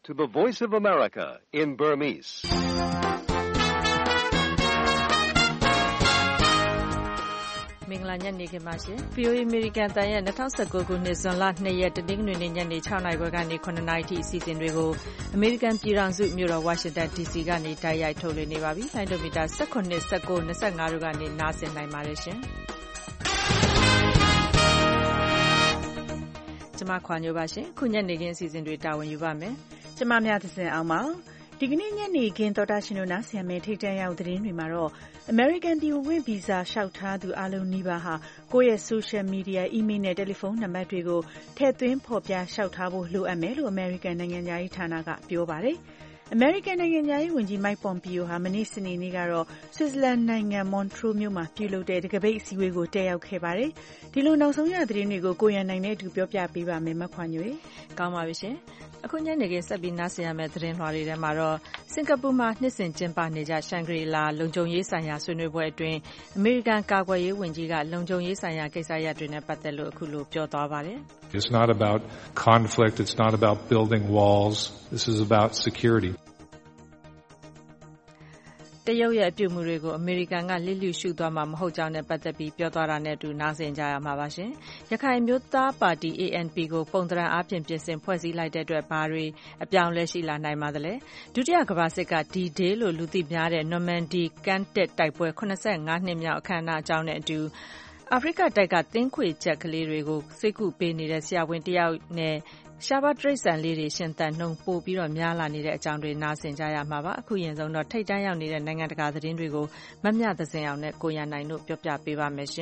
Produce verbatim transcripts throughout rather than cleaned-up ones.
to the Voice of America in Burmese. မင်္ဂလာညနေခင်းပါရှင် ဗီအိုအေ American တန်ရဲ့twenty nineteenခုနှစ်ဇွန်လtwoရက်တနင်္ဂနွေနေ့ညနေsixနာရီခွဲကနေsevenနာရီထိအစီအစဉ်တွေကို American ပြည်ထောင်စုမြို့တော် Washington ဒီ စီ ကနေတိုက်ရိုက်ထုတ်လွှင့်နေပါပြီ။လိုင်းဒိုမီတာeighteen, nineteen, twenty-fiveတို့ကနေနားဆင်နိုင်ပါတယ်ရှင်။ကျွန်မခွာညိုပါရှင်။ခုညနေခင်းအစီအစဉ်တွေတာဝန်ယူပါမယ်။ကျွန်မများသစင်အောင်ပါ။ဒီကနေ့ညနေခင်းတော်တာရှင်တို့နားဆင်မယ့်ထိတ်တန့်ရောက်သတင်းတွေမှာတော့ American ပြည်ဝင်ဗီဇာလျှောက်ထားသူအလုံးနီးပါးဟာကိုယ့်ရဲ့ social media, email နဲ့ တယ်လီဖုန်းနံပါတ်တွေကိုထည့်သွင်းဖော်ပြလျှောက်ထားဖို့လိုအပ်မယ်လို့ American နိုင်ငံသားရေးဌာနကပြောပါတယ်။ American နိုင်ငံသားရေးဝန်ကြီး Mike Pompeo ဟာမနေ့စနေနေ့ကတော့ Switzerland နိုင်ငံ Montreux မြို့မှာပြုလုပ်တဲ့တံခါးပိတ်အစည်းအဝေးကိုတက်ရောက်ခဲ့ပါတယ်။ဒီလိုနောက်ဆုံးရသတင်းတွေကိုကိုရန်နိုင်နဲ့အတူပြောပြပေးပါမယ်မခွာညွေ။ကောင်းပါပြီရှင်။အခုညနေခင်းဆက်ပြီးနားဆင်ရမယ့်သတင်းလွှာတွေထဲမှာတော့စင်ကာပူမှာနှစ်စဉ်ကျင်းပနေကြရှန်ဂရီလာလုံခြုံရေးဆိုင်ရာဆွေးနွေးပွဲအတွင်းအမေရိကန်ကာကွယ်ရေးဝန်ကြီးကလုံခြုံရေးဆိုင်ရာကိစ္စရပ်တွေနဲ့ပတ်သက်လို့အခုလိုပြောသွားပါတယ်။ It's not about conflict, it's not about building walls. This is about security. တရုတ်ရဲ့အပြုအမူတွေကိုအမေရိကန်ကလစ်လျူရှုသွားမှာမဟုတ်ကြောင်းနဲ့ပတ်သက်ပြီးပြောသွားတာနဲ့အတူနားဆင်ကြရမှာပါရှင်။ရခိုင်မျိုးသားပါတီ A N P ကိုပုံသဏ္ဍာန်အားဖြင့်ပြင်ဆင်ဖွဲ့စည်းလိုက်တဲ့အတွက်ဘာတွေအပြောင်းလဲရှိလာနိုင်ပါသလဲ။ဒုတိယကမ္ဘာစစ်က D-Day လို့လူသိများတဲ့ Normandy ကမ်းတက်တိုက်ပွဲseventy-fiveနှစ်မြောက်အခမ်းအနားအကြောင်းနဲ့အတူအာဖရိကတိုက်ကသင်းခွေချက်ကလေးတွေကိုစိတ်ကူပေးနေတဲ့ဆရာဝန်တယောက်နဲ့ရှားပါးတိရစ္ဆာန်လေးတွေရှင်သန်နှုန်းပိုပြီးတော့များလာနေတဲ့အကြောင်းတွေနားဆင်ကြရမှာပါအခုရင်ဆုံးတော့ထိတ်တန့်ရောက်နေတဲ့နိုင်ငံတကာသတင်းတွေကိုမမြသစင်အောင်နဲ့ကိုရန်နိုင်တို့ပြောပြပေးပါမယ်ရှင်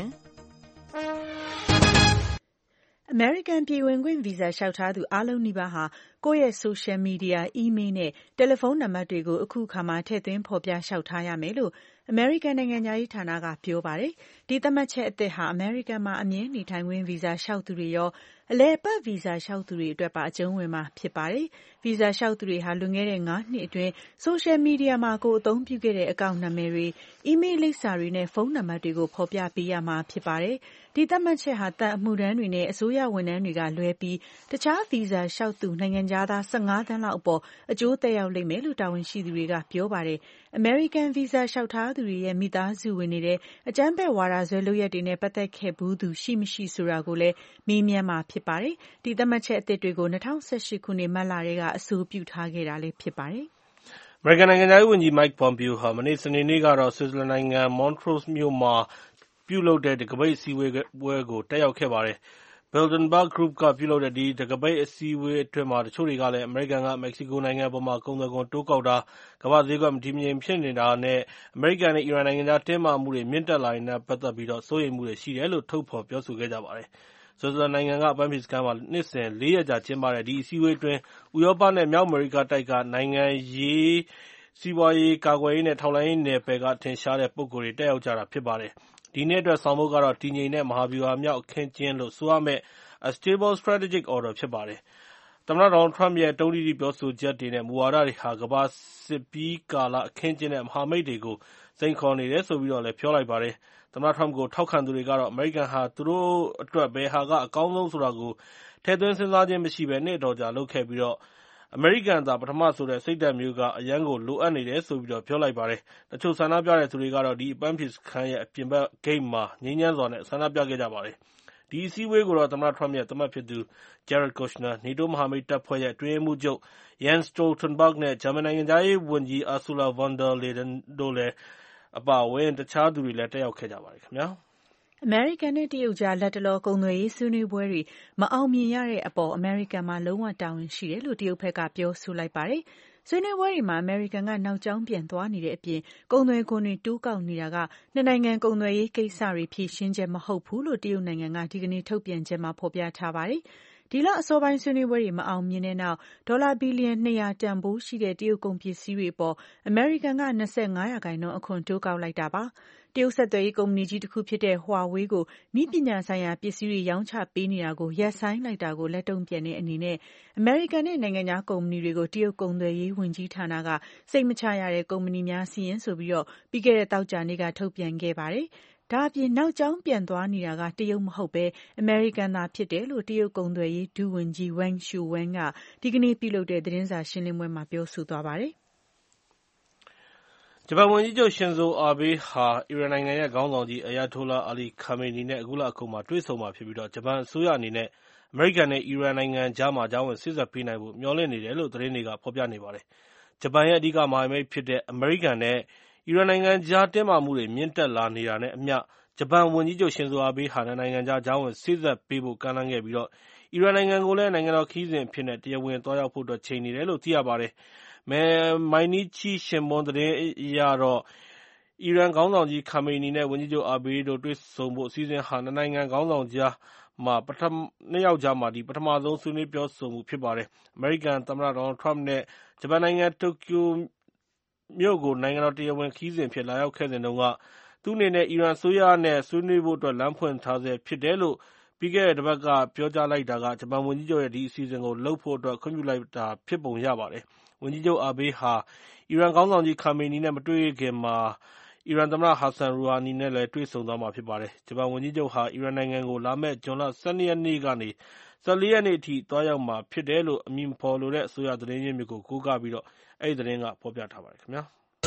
American ပြည်ဝင်ခွင့်ဗီဇာလျှောက်ထားသူအားလုံးနီးပါးဟာကိုယ့်ရဲ့ social media, email နဲ့တယ်လီဖုန်းနံပါတ်တွေကိုအခုအခါမှာထည့်သွင်းဖော်ပြလျှောက်ထားရမယ်လို့ American နိုင်ငံသားရေးဌာနကပြောပါတယ်။ဒီသတ်မှတ်ချက်အသစ်ဟာ American မှာအမြဲနေထိုင်ခွင့်ဗီဇာလျှောက်သူတွေရောအလည်အပတ်ဗီဇာလျှောက်သူတွေအတွက်ပါအကျုံးဝင်မှာဖြစ်ပါတယ်။ဗီဇာလျှောက်သူတွေဟာလွန်ခဲ့တဲ့fiveနှစ်အတွင်း social media မှာကိုယ်အသုံးပြုခဲ့တဲ့အကောင့်နာမည်တွေ email လိပ်စာတွေနဲ့ဖုန်းနံပါတ်တွေကိုဖော်ပြပေးရမှာဖြစ်ပါတယ်။ဒီသတ်မှတ်ချက်ဟာတပ်အမှုထမ်းတွေနဲ့အစိုးရဝန်ထမ်းတွေကလွဲပြီးတခြားဗီဇာလျှောက်သူနိုင်ငံခြားသားfifteenသန်းလောက်အပေါ်အကျိုးသက်ရောက်လိမ့်မယ်လို့တာဝန်ရှိသူတွေကပြောပါတယ်။ American ဗီဇာလျှောက်ထားသူတွေရဲ့မိသားစုဝင်တွေတဲ့အကြမ်းဖက်ဝါဒစွဲလုပ်ရပ်တွေနဲ့ပတ်သက်ခဲ့ဘူးသူရှိမရှိဆိုတာကိုလည်းမေးမြန်းမှာဖြစ်ပါတယ်။ဒီသတ်မှတ်ချက်အသစ်တွေကိုtwenty eighteenခုနှစ်မတ်လထဲကအဆိုပြုထားခဲ့တာလည်းဖြစ်ပါတယ်။ American နိုင်ငံသားရေးဝန်ကြီး Mike Pompeo ဟာမနေ့စနေနေ့ကတော့ Switzerland နိုင်ငံ Montreux မြို့မှာပြုလုပ်တဲ့တံခါးပိတ်အစည်းအဝေးပွဲကိုတက်ရောက်ခဲ့ပါတယ်။ Bilderberg Group ကပြုလုပ်တဲ့ဒီတံခါးပိတ်အစည်းအဝေးအတွင်းမှာတချို့တွေကလည်းအမေရိကန်ကမက္ကဆီကိုနိုင်ငံအပေါ်မှာကုန်သွယ်ခွန်တိုးကောက်တာကမ္ဘာ့ဈေးကွက်မတည်မငြိမ်ဖြစ်နေတာနဲ့အမေရိကန်နဲ့အီရန်နိုင်ငံကြားတင်းမာမှုတွေမြင့်တက်လာနေတာနဲ့ပတ်သက်ပြီးစိုးရိမ်မှုတွေရှိတယ်လို့ထုတ်ဖော်ပြောဆိုခဲ့ကြပါတယ်။ Switzerland နိုင်ငံကအပန်းဖြေစခန်းမှာနှစ်စဉ်လေးရက်ကြာကျင်းပတဲ့ဒီအစည်းအဝေးအတွင်းဥရောပနဲ့မြောက်အမေရိကတိုက်ကနိုင်ငံရေး၊စီးပွားရေး၊ကာကွယ်ရေးနဲ့ထောက်လှမ်းရေးနယ်ပယ်ကထင်ရှားတဲ့ပုဂ္ဂိုလ်တွေတက်ရောက်ကြတာဖြစ်ပါတယ်။ဒီနှစ်အတွက်ဆောင်ပုဒ်ကတော့တည်ငြိမ်တဲ့မဟာဗျူဟာမြောက်အခင်းအကျင်းလို့ဆိုရမယ့် A Stable Strategic Order ဖြစ်ပါတယ်။သမ္မတ Donald Trump ရဲ့တုံးတိတိပြောဆိုချက်တွေနဲ့မူဝါဒတွေဟာကမ္ဘာစစ်ပြီးကာလအခင်းအကျင်းနဲ့မဟာမိတ်တွေကိုစိန်ခေါ်နေတယ်ဆိုပြီးတော့လည်းပြောလိုက်ပါတယ်။သမ္မတ Trump ကိုထောက်ခံသူတွေကတော့အမေရိကန်ဟာသူတို့အတွက်ဘယ်ဟာကအကောင်းဆုံးဆိုတာကိုထည့်သွင်းစဉ်းစားခြင်းမရှိဘဲနှစ်အတော်ကြာလုပ်ခဲ့ပြီးတော့အမေရိကန်သာပထမဆိုတဲ့စိတ်ဓာတ်မျိုးကအရမ်းကိုလိုအပ်နေတယ်ဆိုပြီးတော့ပြောလိုက်ပါတယ်။တချို့ဆန္ဒပြတဲ့သူတွေကတော့ဒီအပန်းဖြေစခန်းရဲ့အပြင်ဘက်ဂိတ်မှာငြိမ်းချမ်းစွာနဲ့ဆန္ဒပြခဲ့ကြပါတယ်။ဒီအစည်းအဝေးကိုတော့သမ္မတ Trump ရဲ့သားမက်ဖြစ်သူ Jared Kushner, နေတိုးမဟာမိတ်တပ်ဖွဲ့ရဲ့အတွင်းရေးမှူးချုပ် Jens Stoltenberg နဲ့ဂျာမန်နိုင်ငံခြားရေးဝန်ကြီး Ursula von der Leyen တို့အပါအဝင်တခြားသူတွေလည်းတက်ရောက်ခဲ့ကြပါတယ်ခင်ဗျာ။ American နဲ့တရုတ်ကြားလတ်တလောကုန်သွယ်ရေးဆွေးနွေးပွဲတွေမအောင်မြင်ရတဲ့အပေါ် American မှာလုံးဝတာဝန်ရှိတယ်လို့တရုတ်ဘက်ကပြောဆိုလိုက်ပါတယ်။ဆွေးနွေးပွဲတွေမှာ American ကနောက်ကြောင်းပြန်သွားနေတဲ့အပြင်ကုန်သွယ်ခွန်တွေတိုးကောက်နေတာကနှစ်နိုင်ငံကုန်သွယ်ရေးကိစ္စတွေဖြေရှင်းချက်မဟုတ်ဘူးလို့တရုတ်နိုင်ငံကဒီကနေ့ထုတ်ပြန်ချက်မှာဖော်ပြထားပါတယ်။ဒီလအစောပိုင်းဆွေးနွေးပွဲတွေမအောင်မြင်တဲ့နောက်ဒေါ်လာဘီလီယံtwo hundredတန်ဖိုးရှိတဲ့တရုတ်ကုန်ပစ္စည်းတွေအပေါ် American ကtwenty-fiveရာခိုင်နှုန်းအခွန်တိုးကောက်လိုက်တာပါ။တရုတ်ဆက်သွယ်ရေးကုမ္ပဏီကြီးတစ်ခုဖြစ်တဲ့ Huawei ကိုနည်းပညာဆိုင်ရာပစ္စည်းတွေရောင်းချပေးနေတာကိုရပ်ဆိုင်းလိုက်တာကိုလက်တုံ့ပြန်တဲ့အနေနဲ့ American နဲ့နိုင်ငံခြားကုမ္ပဏီတွေကိုတရုတ်ကုန်သွယ်ရေးဝန်ကြီးဌာနကစိတ်မချရတဲ့ကုမ္ပဏီများစာရင်းဆိုပြီးပြီးခဲ့တဲ့သောကြာနေ့ကထုတ်ပြန်ခဲ့ပါတယ်။ဒါအပြင်နောက်ကျောင်းပြန်သွားနေတာကတရုတ်မဟုတ်ဘဲအမေရိကန်သားဖြစ်တယ်လို့တရုတ်ကုန်သွယ်ရေးဒုဝန်ကြီး Wang Shouwen ကဒီကနေ့ပြုလုပ်တဲ့သတင်းစာရှင်းလင်းပွဲမှာပြောဆိုသွားပါတယ်။ဂျပန်ဝန်ကြီးချုပ်ရှင်ဇိုအာဘေးဟာအီရန်နိုင်ငံရဲ့ခေါင်းဆောင်ကြီး Ayatollah Ali Khamenei နဲ့အခုလအကုန်မှာတွေ့ဆုံမှာဖြစ်ပြီးဂျပန်အစိုးရအနေနဲ့အမေရိကန်နဲ့အီရန်နိုင်ငံကြားမှာကြားဝင်စေ့စပ်ပေးနိုင်ဖို့မျှော်လင့်နေတယ်လို့သတင်းတွေကဖော်ပြနေပါတယ်။ဂျပန်ရဲ့အဓိကမဟာမိတ်ဖြစ်တဲ့အမေရိကန်နဲ့အီရန်နိုင်ငံကြားတင်းမာမှုတွေမြင့်တက်လာနေတာနဲ့အမျှဂျပန်ဝန်ကြီးချုပ်ရှင်ဇိုအာဘေးဟာနှစ်နိုင်ငံကြားကြားဝင်စေ့စပ်ပေးဖို့ကမ်းလှမ်းခဲ့ပြီးအီရန်နိုင်ငံကိုလည်းနိုင်ငံတော်ခရီးစဉ်အဖြစ်နဲ့တရားဝင်သွားရောက်ဖို့ချိန်နေတယ်လို့သိရပါတယ်။ Mainichi Shimbun သတင်းအရတော့အီရန်ခေါင်းဆောင်ကြီး Khamenei နဲ့ဝန်ကြီးချုပ်အာဘေးတို့တွေ့ဆုံဖို့အစီအစဉ်ဟာနှစ်နိုင်ငံခေါင်းဆောင်ကြားနှစ်ယောက်ကြားမှာပထမဆုံးဆွေးနွေးပြောဆိုမှုဖြစ်ပါတယ်။ အမေရိကန်သမ္မတ Donald Trump နဲ့ဂျပန်နိုင်ငံတိုကျိုမြို့ကိုနိုင်ငံတော်တရားဝင်ခရီးစဉ်အဖြစ်လာရောက်ခဲ့စဉ်တုန်းကသူ့အနေနဲ့အီရန်အစိုးရနဲ့ဆွေးနွေးဖို့လမ်းဖွင့်ထားဆဲဖြစ်တယ်လို့ပြီးခဲ့တဲ့တပတ်ကပြောကြားလိုက်တာကဂျပန်ဝန်ကြီးချုပ်ရဲ့ဒီအစီအစဉ်ကိုလုပ်ဖို့အတွက်ခွင့်ပြုလိုက်တာဖြစ်ပုံရပါတယ်။ ဝန်ကြီးချုပ်အာဘေးဟာအီရန်ခေါင်းဆောင်ကြီး Khamenei နဲ့မတွေ့ခင်မှာအီရန်သမ္မတ Hassan Rouhani နဲ့လည်းတွေ့ဆုံသွားမှာဖြစ်ပါတယ်။ ဂျပန်ဝန်ကြီးချုပ်ဟာအီရန်နိုင်ငံကိုလာမယ့်ဇွန်လ ၁၂ ရက်နေ့ကနေ ၁၄ ရက်နေ့အထိသွားရောက်မှာဖြစ်တယ်လို့အမည်မဖော်လိုတဲ့အစိုးရသတင်းရင်းမြစ်ကိုကိုးကားပြီးအဲဒီသတင်းကဖော်ပြထားပါတယ်။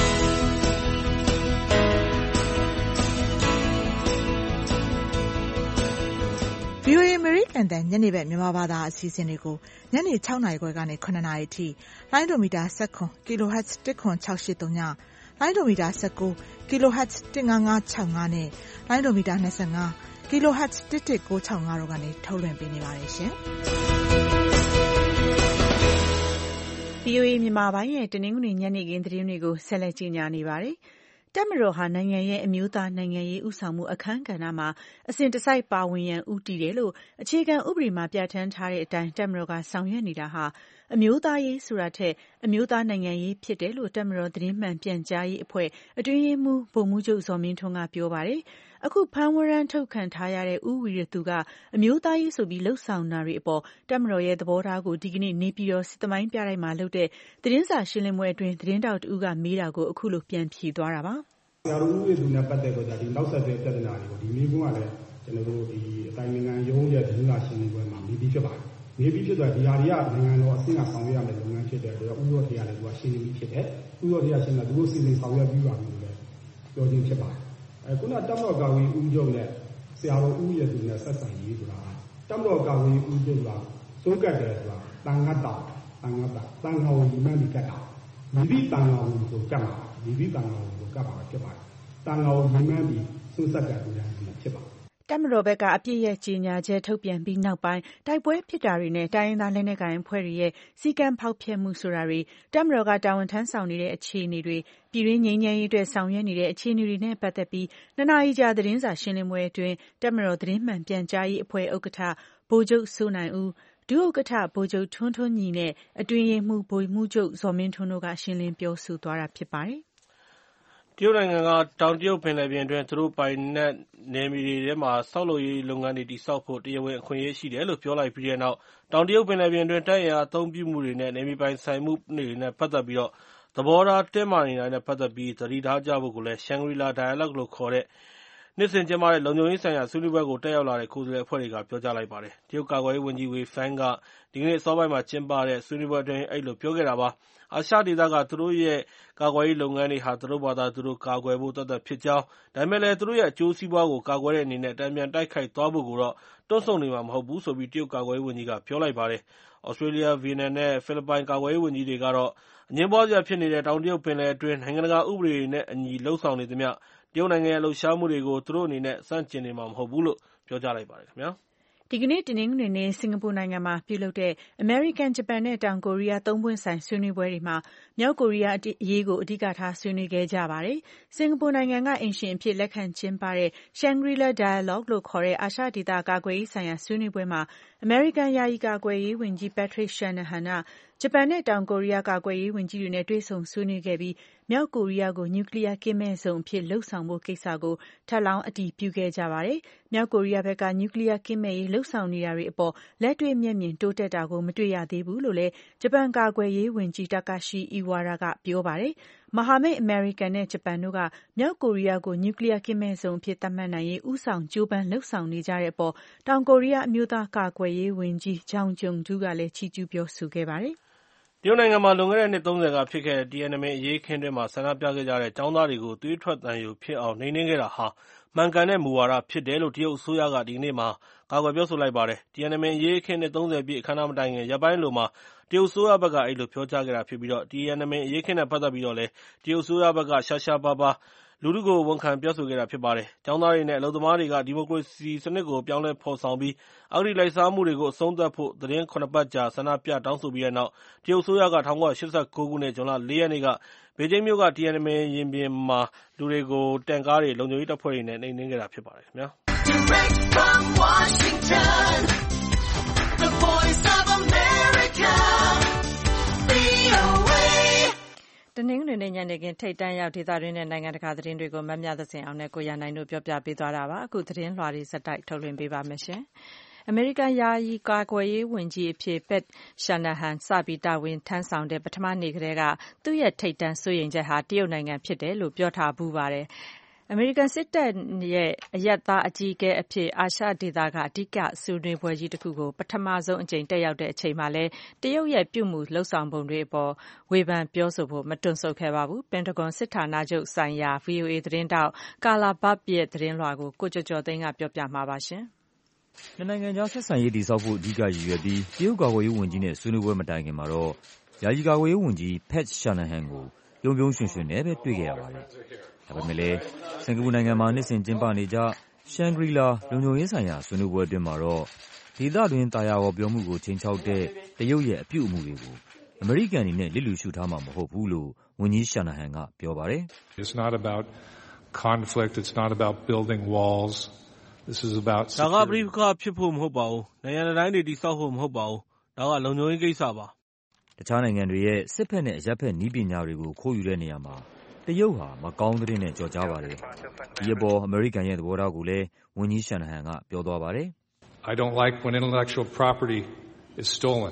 ဗွီအိုအေ အမေရိကန်အသံညနေဘက်မြန်မာဘာသာအစီအစဉ်တွေကိုညနေ ၆ နာရီခွဲကနေ ၇ နာရီအထိလိုင်းဒိုမီတာ ၁၇ kHz ၁၇၆၈၃ည လိုင်းဒိုမီတာ ၁၉ kHz ၁၅၅၆၅နဲ့လိုင်းဒိုမီတာ ၂၅ kHz ၁၁၉၆၅တို့ကနေထုတ်လွှင့်ပေးနေပါတယ်ရှင်။ဗွီအိုအေမြန်မာပိုင်းရဲ့တနင်္ဂနွေညနေခင်းသတင်းတွေကိုဆက်လက်ကြီးညာနေပါတယ်။ တပ်မတော်ဟာနိုင်ငံရဲ့အမျိုးသားနိုင်ငံရေးဦးဆောင်မှုအခန်းကဏ္ဍမှာအစဉ်တစိုက်ပါဝင်ရန်ဦးတည်တယ်လို့အခြေခံဥပဒေမှာပြဋ္ဌာန်းထားတဲ့အတိုင်းတပ်မတော်ကဆောင်ရွက်နေတာဟာအမျိုးသားရေးဆိုတာထက်အမျိုးသားနိုင်ငံရေးဖြစ်တယ်လို့တပ်မတော်သတင်းမှန်ပြန်ကြားရေးအဖွဲ့အတွင်းရေးမှူးဗိုလ်မှူးချုပ်ဇော်မင်းထွန်းကပြောပါတယ်။အခုဖမ်းဝရမ်းထုတ်ခံထားရတဲ့ဦးဝီရသူကအမျိုးသားရေးဆိုပြီးလှုပ်ဆောင်တာတွေအပေါ်တပ်မတော်ရဲ့သဘောထားကိုဒီကနေ့နေပြည်တော်စစ်သမိုင်းပြတိုက်မှာလုပ်တဲ့သတင်းစာရှင်းလင်းပွဲအတွင်းသတင်းထောက်တဦးကမေးတာကိုအခုလိုပြန်ဖြေသွားတာပါ။ဆရာတော်ဦးဝီရသူနဲ့ပတ်သက်တော့ဒီနောက်ဆက်တွဲပြဿနာတွေကိုဒီမိဘကလည်းကျွန်တော်တို့ဒီအတိုင်းနိုင်ငံရုံးရဲ့သတင်းစာရှင်းလင်းပွဲမှာမေးပြီးဖြစ်ပါတယ်။မေးပြီးဖြစ်တော့ဒီဟာတွေကနိုင်ငံတော်အဆင့်ကဆောင်ရွက်ရမယ့်လုပ်ငန်းဖြစ်တဲ့အတွက်ဥရောတရားလည်းသူကရှင်းပြီးဖြစ်တယ်။ဥရောတရားရှင်းတာသူတို့စီစဉ်ဆောင်ရွက်ပြီးပါပြီလို့လည်းပြောခြင်းဖြစ်ပါတယ်။အဲခုနတပ်မတော်ကာကွယ်ရေးဦးချုပ်နဲ့ဆရာတော်ဦးဝီရသူနဲ့ဆက်ဆံရေးဆိုတာတပ်မတော်ကာကွယ်ရေးဦးချုပ်ကစိုးကတ်တယ်ဆိုတာတန်ခတ်တာတန်ခတ်တာတန်ခါဝင်မှန်းပြီးကတ်တာမိသည့်တန်ခါဝင်ကိုကတ်မှာမိသည့်တန်ခါဝင်ကိုကတ်ပါဖြစ်ပါတယ်။တန်ခါဝင်မှန်းပြီးစိုးစက်ကတ်တယ်ဖြစ်ပါတယ်တပ်မတော်ဘက်ကအပြစ်ရဲ့ကြေညာချက်ထုတ်ပြန်ပြီးနောက်ပိုင်းတိုက်ပွဲဖြစ်တာတွေနဲ့တိုင်းရင်းသားလက်နက်ကိုင်အဖွဲ့တွေရဲ့စီကံဖောက်ဖျက်မှုဆိုတာတွေတပ်မတော်ကတာဝန်ထမ်းဆောင်နေတဲ့အခြေအနေတွေပြည်တွင်းငြိမ်းချမ်းရေးအတွက်ဆောင်ရွက်နေတဲ့အခြေအနေတွေနဲ့ပတ်သက်ပြီးနှစ်နာရီကြာသတင်းစာရှင်းလင်းပွဲအတွင်းတပ်မတော်သတင်းမှန်ပြန်ကြားရေးအဖွဲ့ဥက္ကဋ္ဌဗိုလ်ချုပ်စိုးနိုင်ဦးဒုဥက္ကဋ္ဌဗိုလ်ချုပ်ထွန်းထွန်းညီနဲ့အတွင်းရေးမှူးဗိုလ်မှူးချုပ်ဇော်မင်းထွန်းတို့ကရှင်းလင်းပြောဆိုသွားတာဖြစ်ပါတယ်။တရုတ်နိုင်ငံကတောင်တရုတ်ပင်လယ်ပြင်အတွင်းသူတို့ပိုင်နက်နယ်မြေတွေထဲမှာဆောက်လုပ်ရေးလုပ်ငန်းတွေတည်ဆောက်ဖို့တရားဝင်အခွင့်အရေးရှိတယ်လို့ပြောလိုက်ပြီးတဲ့နောက်တောင်တရုတ်ပင်လယ်ပြင်အတွင်းတပ်အင်အားအသုံးပြုမှုတွေနဲ့နယ်မြေပိုင်ဆိုင်မှုတွေနဲ့ပတ်သက်ပြီးသဘောထားတင်းမာနေတာနဲ့ပတ်သက်ပြီးသတိထားကြဖို့လည်း Shangri-La Dialogue လို့ခေါ်တဲ့နှစ်စဉ်ကျင်းပတဲ့လုံခြုံရေးဆိုင်ရာဆွေးနွေးပွဲကိုတက်ရောက်လာတဲ့ကိုယ်စားလှယ်အဖွဲ့တွေကပြောကြားလိုက်ပါတယ်။တရုတ်ကာကွယ်ရေးဝန်ကြီး Wei Feng ကဒီကနေ့အစောပိုင်းမှာကျင်းပတဲ့ဆွေးနွေးပွဲအတွင်းအဲဒီလိုပြောခဲ့တာပါ။အာရှဒေသကသူတို့ရဲ့ကာကွယ်ရေးလုပ်ငန်းတွေဟာသူတို့ဘာသာသူတို့ကာကွယ်ဖို့သက်သက်ဖြစ်ကြောင်းဒါပေမဲ့လည်းသူတို့ရဲ့အကျိုးစီးပွားကိုကာကွယ်တဲ့အနေနဲ့တန်ပြန်တိုက်ခိုက်သွားဖို့ကိုတော့တွန့်ဆုတ်နေမှာမဟုတ်ဘူးလို့တရုတ်ကာကွယ်ရေးဝန်ကြီးကပြောလိုက်ပါတယ်။ သြစတြေးလျ၊ဗီယက်နမ်နဲ့ဖိလစ်ပိုင်ကာကွယ်ရေးဝန်ကြီးတွေကတော့အငြင်းပွားစရာဖြစ်နေတဲ့တောင်တရုတ်ပင်လယ်အတွင်းနိုင်ငံတကာဥပဒေတွေနဲ့အညီလုပ်ဆောင်နေသမျှတရုတ်နိုင်ငံရဲ့လှုပ်ရှားမှုတွေကိုသူတို့အနေနဲ့ဆန့်ကျင်နေမှာမဟုတ်ဘူးလို့ပြောကြားလိုက်ပါတယ်။ဒီကနေ့တနင်္ဂနွေနေ့စင်ကာပူနိုင်ငံမှာပြုလုပ်တဲ့အမေရိကန်ဂျပန်နဲ့တောင်ကိုရီးယားသုံးပွင့်ဆိုင်ဆွေးနွေးပွဲတွေမှာမြောက်ကိုရီးယားအရေးကိုအဓိကထားဆွေးနွေးခဲ့ကြပါတယ်။စင်ကာပူနိုင်ငံကအိမ်ရှင်အဖြစ်လက်ခံကျင်းပတဲ့ Shangri-La Dialogue လို့ခေါ်တဲ့အာရှဒေသကာကွယ်ရေးဆိုင်ရာဆွေးနွေးပွဲမှာအမေရိကန်ယာယီကာကွယ်ရေးဝန်ကြီး Patrick Shanahan ကဂျပန်နဲ့တောင်ကိုရီးယားကာကွယ်ရေးဝန်ကြီးတွေနဲ့တွေ့ဆုံဆွေးနွေးခဲ့ပြီးမြောက်ကိုရီးယားကိုနျူကလီးယားကင်းမဲ့ဇုံအဖြစ်လုပ်ဆောင်ဖို့ကိစ္စကိုထပ်လောင်းအတည်ပြုခဲ့ကြပါတယ်။မြောက်ကိုရီးယားဘက်ကနျူကလီးယားကင်းမဲ့ရေးလုပ်ဆောင်နေတာတွေအပေါ်လက်တွေ့မျက်မြင်တိုးတက်တာကိုမတွေ့ရသေးဘူးလို့လည်းဂျပန်ကာကွယ်ရေးဝန်ကြီး Takashi Iwara ကပြောပါတယ်။မဟာမိတ်အမေရိကန်နဲ့ဂျပန်တို့ကမြောက်ကိုရီးယားကိုနျူကလ িয়ার ကင်းမဲ့ဇုံအဖြစ်သတ်မှတ်နိုင်ရေးဥဆောင်ကြိုးပမ်းလှုပ်ဆောင်နေကြတဲ့အပေါ်တောင်ကိုရီးယားအမျိုးသားကာကွယ်ရေးဝန်ကြီး Jong Kyung-do ကလည်းချီးကျူးပြောဆိုခဲ့ပါတယ်တရုတ်နိုင်ငံမှာလွန်ခဲ့တဲ့နှစ်သုံးဆယ်ကဖြစ်ခဲ့တဲ့ တီအန်အန်မင်အရေးအခင်းအတွင်းမှာဆန္ဒပြခဲ့ကြတဲ့ကျောင်းသားတွေကိုသွေးထွက်သံယိုဖြစ်အောင်နှိမ်နင်းခဲ့တာဟာမှန်ကန်တဲ့မူဝါဒဖြစ်တယ်လို့တရုတ်အစိုးရကဒီကနေ့မှာကာကွယ်ပြောဆိုလိုက်ပါတယ်။ တီအန်အန်မင်အရေးအခင်းနှစ်သုံးဆယ်ပြည့်အခမ်းအနားမတိုင်ခင်ရက်ပိုင်းအလိုမှာတရုတ်အစိုးရဘက်ကအဲဒီလိုပြောကြားခဲ့တာဖြစ်ပြီးတီအန်အန်မင်အရေးအခင်းနဲ့ပတ်သက်ပြီးတော့လည်းတရုတ်အစိုးရဘက်ကရှားရှားပါးပါးလူထုကိုဝန်ခံပြောဆိုခဲ့တာဖြစ်ပါတယ်။ကျောင်းသားတွေနဲ့အလုပ်သမားတွေကဒီမိုကရေစီစနစ်ကိုပြောင်းလဲဖော်ဆောင်ပြီးအဂတိလိုက်စားမှုတွေကိုအဆုံးသတ်ဖို့သီတင်း ၇ ပတ်ကြာဆန္ဒပြတောင်းဆိုပြီးတဲ့နောက်တရုတ်အစိုးရက၁၉၈၉ ခုနှစ်ဇွန်လ ၄ ရက်နေ့ကဘေဂျင်းမြို့ကတီအန်အန်မင်ရင်ပြင်မှာလူတွေကိုတင့်ကားတွေလုံခြုံရေးတပ်ဖွဲ့တွေနဲ့နှိမ်နင်းခဲ့တာဖြစ်ပါတယ်ခင်ဗျာတနင်္ဂနွေနေ့ညနေခင်းထိပ်တန်းရောက်ဒေသတွင်းနဲ့နိုင်ငံတကာသတင်းတွေကိုမမြသဇင်အောင်နဲ့ကိုရနိုင်တို့ပြောပြပေးသွားတာပါအခုသတင်းလွှာတွေဆက်တိုက်ထုတ်လွှင့်ပေးပါမယ်ရှင်အမေရိကန်ယာယီကာကွယ်ရေးဝန်ကြီးအဖြစ် Pat Shanahan စပြီးတာဝန်ထမ်းဆောင်တဲ့ပထမနေ့ကတည်းကသူ့ရဲ့ထိပ်တန်းစိုးရိမ်ချက်ဟာတရုတ်နိုင်ငံဖြစ်တယ်လို့ပြောထားဘူးပါတယ်အမေရိကန်စစ်တပ်ရဲ့အရပ်သားအကြီးအကဲအဖြစ်အာရှဒေသကအဓိကဆွေးနွေးပွဲကြီးတစ်ခုကိုပထမဆုံးအကြိမ်တက်ရောက်တဲ့အချိန်မှာလဲတရုတ်ရဲ့ပြုမှုလှုပ်ဆောင်ပုံတွေအပေါ်ဝေဖန်ပြောဆိုဖို့မတွန့်ဆုတ်ခဲ့ပါဘူး။ပင်တဂွန်စစ်ဌာနချုပ်ဆိုင်ရာ ဗွီအိုအေသတင်းတောက်ကာလာဘတ်ရဲ့သတင်းလွှာကိုကိုကျော်ကျော်သိန်းကပြောပြမှာပါရှင်။နှစ်နိုင်ငံကြားဆက်ဆံရေးတည်ဆောက်ဖို့အဓိကရည်ရွယ်ပြီးတရုတ်ကာကွယ်ရေးဝန်ကြီးနဲ့ဆွေးနွေးပွဲမတိုင်ခင်မှာတော့ယာယီကာကွယ်ရေးဝန်ကြီး Pat Shanahan ကိုပြုံးပြုံးရွှင်ရွှင်နဲ့ပဲတွေ့ခဲ့ရပါတယ်။ဒါပေမဲ့လည်းစင်ကာပူနိုင်ငံမှာနှစ်စဉ်ကျင်းပနေကြရှန်ဂရီလာလုံခြုံရေးဆိုင်ရာဆွေးနွေးပွဲအတွင်းမှာတော့ဒေသတွင်းတာယာဝပြောမှုကိုချိန်ချောက်တဲ့တရုတ်ရဲ့အပြုအမူတွေကိုအမေရိကန်အနေနဲ့လစ်လျူရှုထားမှာမဟုတ်ဘူးလို့ဝန်ကြီး Shanahan ကပြောပါတယ်။ It's not about conflict, it's not about building walls. This is about ဒါကပဋိပက္ခဖြစ်ဖို့မဟုတ်ပါဘူး။နိုင်ငံတိုင်းတွေတည်ဆောက်ဖို့မဟုတ်ပါဘူး။ဒါကလုံခြုံရေးကိစ္စပါ။တခြားနိုင်ငံတွေရဲ့စစ်ဖက်နဲ့အရပ်ဖက်နည်းပညာတွေကိုခိုးယူတဲ့နေရာမှာတရုတ်ဟာမကောင်းသတင်းနဲ့ကြော်ကြားပါတယ်။ဒီအပေါ်အမေရိကန်ရဲ့သဘောထားကိုလည်းဝန်ကြီး Shanahan ကပြောသွားပါတယ်။ I don't like when intellectual property is stolen.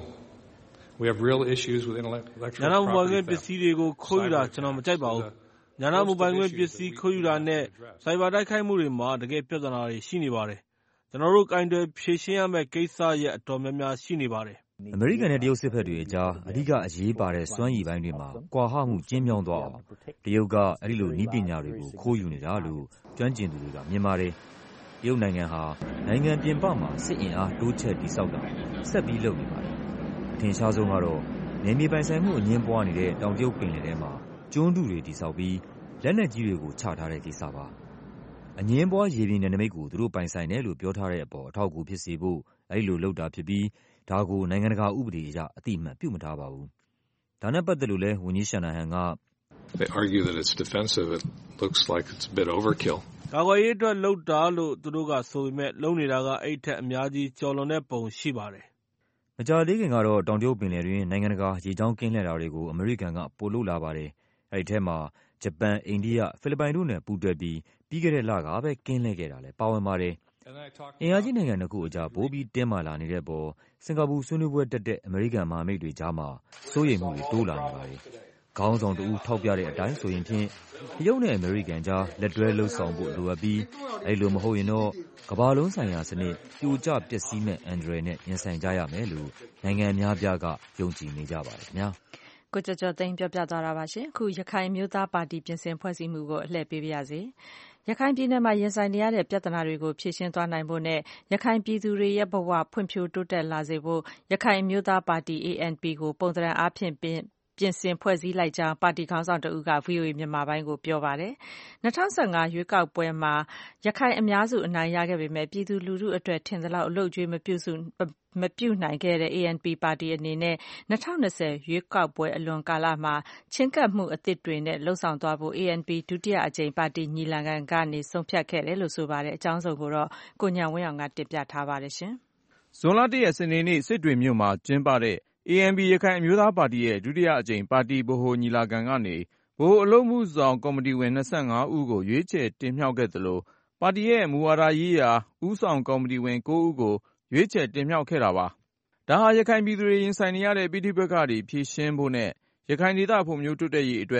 We have real issues with intellectual property. ဉာဏမူပိုင်ခွင့်ပစ္စည်းတွေကိုခိုးယူတာကျွန်တော်မကြိုက်ပါဘူး။ဉာဏမူပိုင်ခွင့်ပစ္စည်းခိုးယူတာနဲ့စိုက်ဘာတိုက်ခိုက်မှုတွေမှာတကယ်ပြဿနာတွေရှိနေပါတယ်။ကျွန်တော်တို့ကိုင်တွယ်ဖြေရှင်းရမယ့်ကိစ္စရပ်အတော်များများရှိနေပါတယ်။အမေရိကန်နဲ့တရုတ်စစ်ဘက်တွေအကြားအဓိကအရေးပါတဲ့စွမ်းရည်ပိုင်းတွေမှာကွာဟမှုကျဉ်းမြောင်းသွားအောင်တရုတ်ကအဲဒီလိုနည်းပညာတွေကိုခိုးယူနေတာလို့ကျွမ်းကျင်သူတွေကမြင်ပါတယ်။တရုတ်နိုင်ငံဟာနိုင်ငံပြင်ပမှာစစ်အင်အားတိုးချဲ့တည်ဆောက်တာဆက်ပြီးလုပ်နေပါတယ်။အထင်ရှားဆုံးကတော့နယ်မြေပိုင်ဆိုင်မှုအငြင်းပွားနေတဲ့တောင်တရုတ်ပင်လယ်ထဲမှာကျွန်းတုတွေတည်ဆောက်ပြီးလက်နက်ကြီးတွေကိုချထားတဲ့ကိစ္စပါ။အငြင်းပွားရေပြင်နယ်နိမိတ်ကိုသူတို့ပိုင်ဆိုင်တယ်လို့ပြောထားတဲ့အပေါ်အထောက်အကူဖြစ်စေဖို့အဲဒီလိုလုပ်တာဖြစ်ပြီးဒါကိုနိုင်ငံတကာဥပဒေအရအတိအမှတ်ပြုမထားပါဘူး။ဒါနဲ့ပတ်သက်လို့လဲဝန်ကြီး Shanahan က They argue that it's defensive. It looks like it's a bit overkill. ကာကွယ်ရေးအတွက်လုပ်တာလို့သူတို့ကဆိုပေမဲ့လုပ်နေတာကအဲ့ထက်အများကြီးကျော်လွန်တဲ့ပုံရှိပါတယ်။မကြာသေးခင်ကတော့တောင်တရုတ်ပင်လယ်တွင်နိုင်ငံတကာရေကြောင်းကင်းလှည့်တာတွေကိုအမေရိကန်ကပိုလုပ်လာပါတယ်။အဲဒီထဲမှာဂျပန်၊အိန္ဒိယ၊ဖိလစ်ပိုင်တို့နဲ့ပူးတွဲပြီးပြီးခဲ့တဲ့လကပဲကင်းလှည့်ခဲ့တာလည်းပါဝင်ပါတယ်။အင်အားကြီးနိုင်ငံနှစ်ခုအကြားပိုပြီးတင်းမာလာနေတဲ့အပေါ်စင်ကာပူဆွေးနွေးပွဲတက်တဲ့အမေရိကန်မဟာမိတ်တွေကြားမှာစိုးရိမ်မှုတွေတိုးလာနေပါတယ်။ခေါင်းဆောင်တဦးထောက်ပြတဲ့အတိုင်းဆိုရင်ဖြင့်တရုတ်နဲ့အမေရိကန်ကြားလက်တွဲလှုပ်ဆောင်ဖို့လိုအပ်ပြီးအဲဒီလိုမဟုတ်ရင်တော့ကမ္ဘာလုံးဆိုင်ရာစနစ်ပြိုကျပျက်စီးမဲ့အန္တရာယ်နဲ့ရင်ဆိုင်ကြရမယ်လို့နိုင်ငံအများအပြားကယုံကြည်နေကြပါတယ်ခင်ဗျာ။ကိုကျော်ကျော်သိန်းပြောပြသွားတာပါရှင်။အခုရခိုင်မျိုးသားပါတီပြင်ဆင်ဖွဲ့စည်းမှုကိုအလှည့်ပေးပါရစေ။ရခိုင်ပြည်နယ်မှာရင်ဆိုင်နေရတဲ့ပြဿနာတွေကိုဖြေရှင်းသွားနိုင်ဖို့နဲ့ရခိုင်ပြည်သူတွေရဲ့ဘဝဖွံ့ဖြိုးတိုးတက်လာစေဖို့ရခိုင်မျိုးသားပါတီ အေအန်ပီ ကိုပုံသဏ္ဍာန်အားဖြင့်ပြင်ဆင်ဖွဲ့စည်းလိုက်ကြောင်းပါတီခေါင်းဆောင်တဦးက ဗွီအိုအေမြန်မာပိုင်းကိုပြောပါတယ်။၂၀၁၅ရွေးကောက်ပွဲမှာရခိုင်အများစုအနိုင်ရခဲ့ပေမဲ့ပြည်သူလူထုအတွက်ထင်သလောက်အလုပ်အကျွေးမပြုစုမပြုနိုင်ခဲ့တဲ့ အေအန်ပီ ပါတီအနေနဲ့၂၀၂၀ရွေးကောက်ပွဲအလွန်ကာလမှာချဉ်းကပ်မှုအသစ်တွေနဲ့လှုံ့ဆော်သွားဖို့ အေအန်ပီ ဒုတိယအကြိမ်ပါတီညီလာခံကနေဆုံးဖြတ်ခဲ့တယ်လို့ဆိုပါတယ်။အကြောင်းစုံကိုတော့ကိုဉာဏ်ဝင်းအောင်ကတင်ပြထားပါတယ်ရှင်။ဇွန်လ၁ရက်စနေနေ့စစ်တွေမြို့မှာကျင်းပတဲ့အေအန်ပီ ရခိုင်အမျိုးသားပါတီရဲ့ဒုတိယအကြိမ်ပါတီဗဟိုညီလာခံကနေဗဟိုအလုပ်မှုဆောင်ကော်မတီဝင်၂၅ဦးကိုရွေးချယ်တင်မြှောက်ခဲ့သလိုပါတီရဲ့မူဝါဒရေးရာဦးဆောင်ကော်မတီဝင်၉ဦးကိုရွေးချယ်တင်မြှောက်ခဲ့တာပါ။ဒါဟာရခိုင်ပြည်သူတွေရင်ဆိုင်နေရတဲ့ပြည်ဋိပက္ခတွေဖြေရှင်းဖို့နဲ့ရခိုင်ဒေသဖွံ့ဖြိုးတိုးတက်ရေးအတွက်ပ